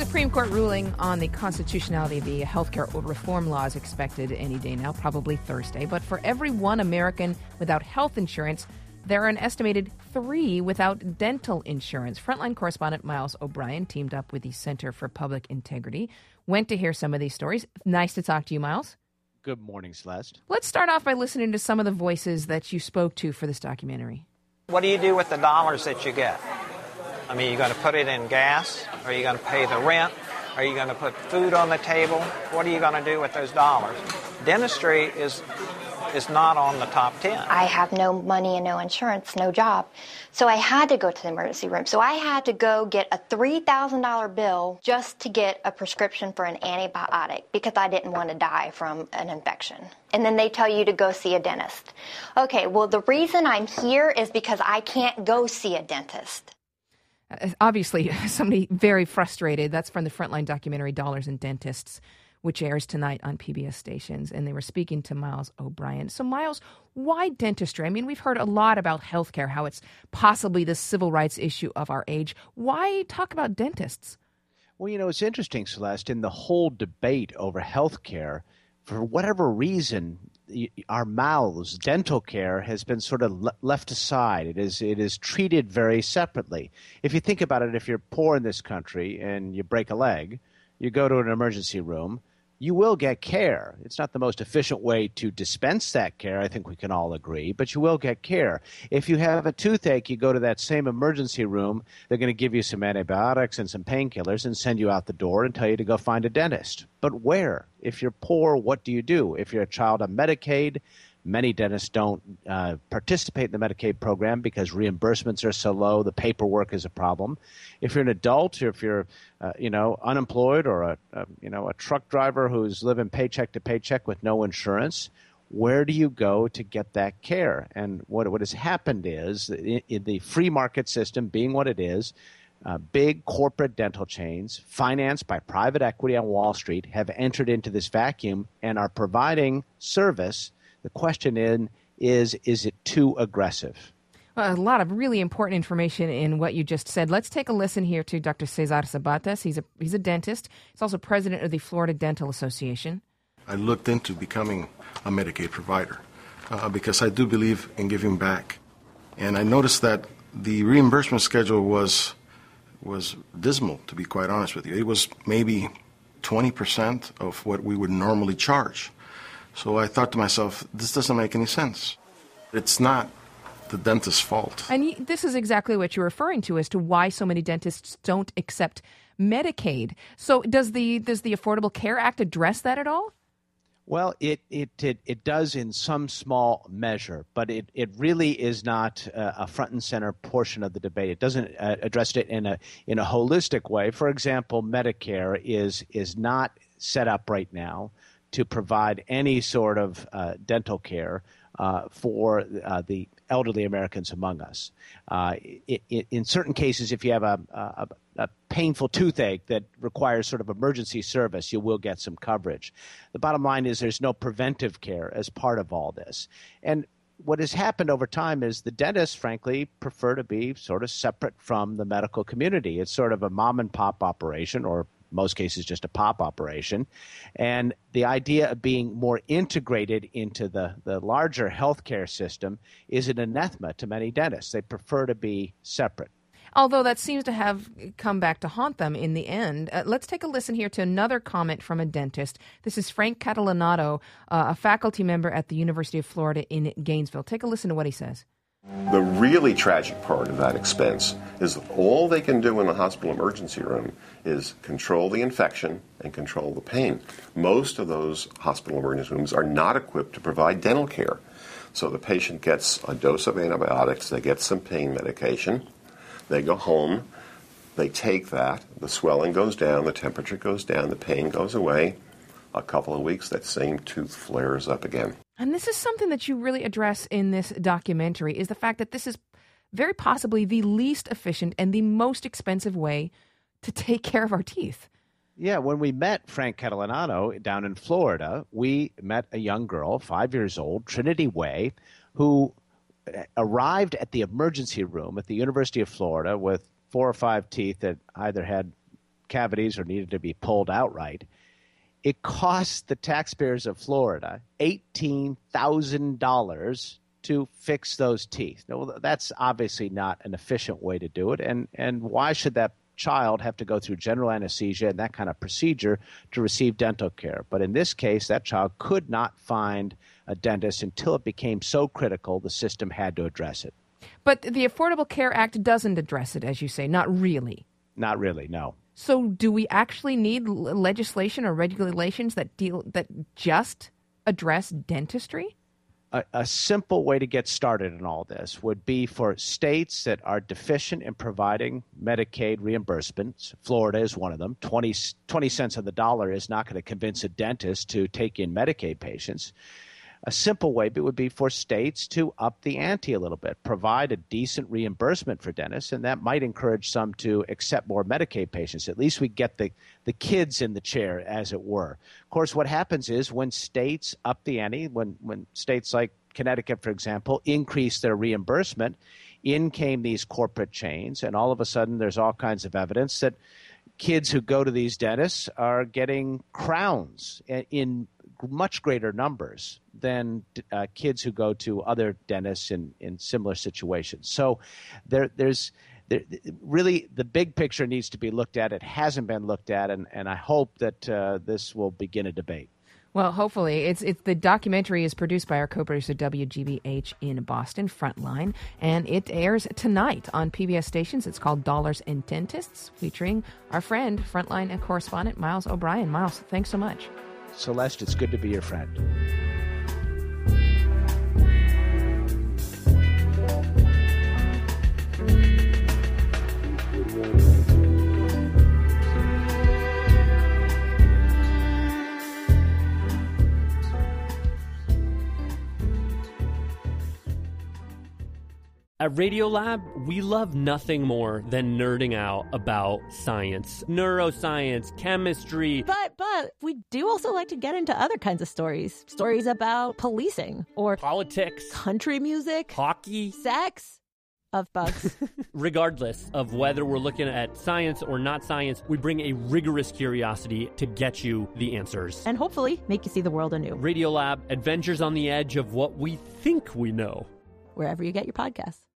Supreme Court ruling on the constitutionality of the healthcare reform law is expected any day now, probably Thursday. But for every one American without health insurance, there are an estimated 3 without dental insurance. Frontline correspondent Miles O'Brien teamed up with the Center for Public Integrity. Went to hear some of these stories. Nice to talk to you, Miles. Good morning, Celeste. Let's start off by listening to some of the voices that you spoke to for this documentary. What do you do with the dollars that you get? I mean, you're going to put it in gas? Are you going to pay the rent? Are you going to put food on the table? What are you going to do with those dollars? Dentistry is not on the top 10. I have no money and no insurance, no job. So I had to go to the emergency room. So I had to go get a $3,000 bill just to get a prescription for an antibiotic because I didn't want to die from an infection. And then they tell you to go see a dentist. Okay, well, the reason I'm here is because I can't go see a dentist. Obviously, somebody very frustrated. That's from the Frontline documentary, Dollars and Dentists, which airs tonight on PBS stations. And they were speaking to Miles O'Brien. So, Miles, why dentistry? I mean, we've heard a lot about healthcare, how it's possibly the civil rights issue of our age. Why talk about dentists? Well, it's interesting, Celeste, in the whole debate over healthcare, for whatever reason, our mouths, dental care, has been sort of left aside. It is treated very separately. If you think about it, if you're poor in this country and you break a leg, you go to an emergency room, you will get care. It's not the most efficient way to dispense that care, I think we can all agree, but you will get care. If you have a toothache, you go to that same emergency room, they're going to give you some antibiotics and some painkillers and send you out the door and tell you to go find a dentist. But where? If you're poor, what do you do? If you're a child on Medicaid, many dentists don't participate in the Medicaid program because reimbursements are so low. The paperwork is a problem. If you're an adult, or if you're unemployed, or a truck driver who's living paycheck to paycheck with no insurance, where do you go to get that care? And what has happened is, in the free market system being what it is, big corporate dental chains financed by private equity on Wall Street have entered into this vacuum and are providing service. The question is it too aggressive? Well, a lot of really important information in what you just said. Let's take a listen here to Dr. Cesar Sabates. He's a dentist. He's also president of the Florida Dental Association. I looked into becoming a Medicaid provider because I do believe in giving back. And I noticed that the reimbursement schedule was dismal, to be quite honest with you. It was maybe 20% of what we would normally charge. So I thought to myself, this doesn't make any sense. It's not the dentist's fault. And this is exactly what you're referring to as to why so many dentists don't accept Medicaid. So does the Affordable Care Act address that at all? Well, it does in some small measure, but it really is not a front and center portion of the debate. It doesn't address it in a holistic way. For example, Medicare is not set up right now to provide any sort of dental care for the elderly Americans among us. In certain cases, if you have a painful toothache that requires sort of emergency service, you will get some coverage. The bottom line is there's no preventive care as part of all this. And what has happened over time is the dentists, frankly, prefer to be sort of separate from the medical community. It's sort of a mom-and-pop operation, or most cases just a pop operation. And the idea of being more integrated into the larger healthcare system is an anathema to many dentists. They prefer to be separate. Although that seems to have come back to haunt them in the end. Let's take a listen here to another comment from a dentist. This is Frank Catalanato, a faculty member at the University of Florida in Gainesville. Take a listen to what he says. The really tragic part of that expense is all they can do in the hospital emergency room is control the infection and control the pain. Most of those hospital emergency rooms are not equipped to provide dental care. So the patient gets a dose of antibiotics, they get some pain medication, they go home, they take that, the swelling goes down, the temperature goes down, the pain goes away. A couple of weeks, that same tooth flares up again. And this is something that you really address in this documentary, is the fact that this is very possibly the least efficient and the most expensive way to take care of our teeth. Yeah, when we met Frank Catalanato down in Florida, we met a young girl, 5 years old, Trinity Way, who arrived at the emergency room at the University of Florida with 4 or 5 teeth that either had cavities or needed to be pulled outright. It cost the taxpayers of Florida $18,000 to fix those teeth. Now, that's obviously not an efficient way to do it. And why should that child have to go through general anesthesia and that kind of procedure to receive dental care? But in this case, that child could not find a dentist until it became so critical the system had to address it. But the Affordable Care Act doesn't address it, as you say, not really. Not really, no. So do we actually need legislation or regulations that just address dentistry? A simple way to get started in all this would be for states that are deficient in providing Medicaid reimbursements. Florida is one of them. 20 cents on the dollar is not going to convince a dentist to take in Medicaid patients. A simple way would be for states to up the ante a little bit, provide a decent reimbursement for dentists, and that might encourage some to accept more Medicaid patients. At least we get the kids in the chair, as it were. Of course, what happens is when states up the ante, when states like Connecticut, for example, increase their reimbursement, in came these corporate chains, and all of a sudden there's all kinds of evidence that kids who go to these dentists are getting crowns in much greater numbers than kids who go to other dentists in similar situations. So there's really the big picture needs to be looked at. It hasn't been looked at, and I hope that this will begin a debate. Well, hopefully. It's the documentary is produced by our co-producer WGBH in Boston, Frontline, and it airs tonight on PBS stations. It's called Dollars and Dentists, featuring our friend, Frontline correspondent Miles O'Brien. Miles, thanks so much. Celeste, it's good to be your friend. At Radiolab, we love nothing more than nerding out about science, neuroscience, chemistry. But we do also like to get into other kinds of stories. Stories about policing or politics, country music, hockey, sex, of bugs. Regardless of whether we're looking at science or not science, we bring a rigorous curiosity to get you the answers. And hopefully make you see the world anew. Radiolab, adventures on the edge of what we think we know. Wherever you get your podcasts.